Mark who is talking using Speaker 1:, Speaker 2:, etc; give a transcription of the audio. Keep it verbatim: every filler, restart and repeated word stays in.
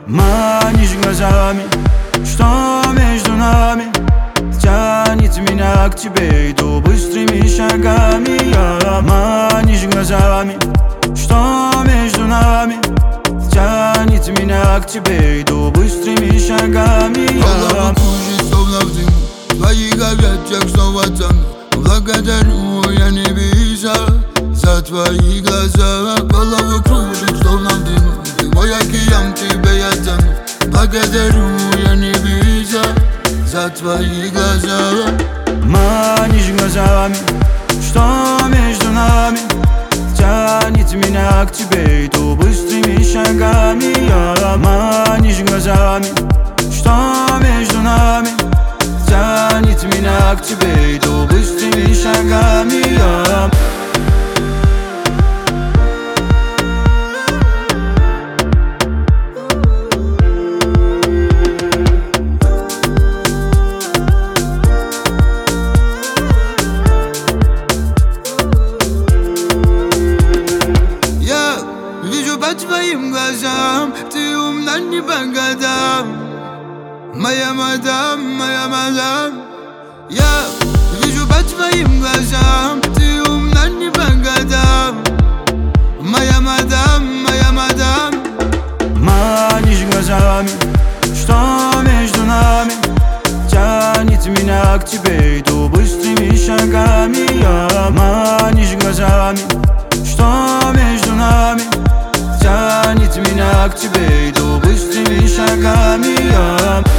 Speaker 1: Манишь глазами, что между нами тянет меня к тебе, иду быстрыми шагами. Я манишь глазами, что между нами тянет меня к тебе, иду быстрыми шагами.
Speaker 2: Голову кружит, словно в дыму, в твоих объятиях снова тону. Благодарю я небеса за твои глаза. Голову кружит, словно в дыму, ты мой океан, тебе я тону. Благодарю я небеса за твои глаза.
Speaker 1: Манишь глазами, что между нами тянет меня к тебе, иду быстрыми шагами. Я манишь глазами, что между нами тянет меня к тебе, иду быстрыми шагами. Я
Speaker 2: вижу по твоим глазам, ты умна не по годам. Моя мадам, моя мадам. Я вижу по твоим глазам, ты умна не по годам. Моя мадам, моя мадам.
Speaker 1: манишь глазами, что между нами тянет меня к тебе, иду быстрыми шагами. Я манишь глазами, что между нами тянет меня к тебе, иду быстрыми шагами. Я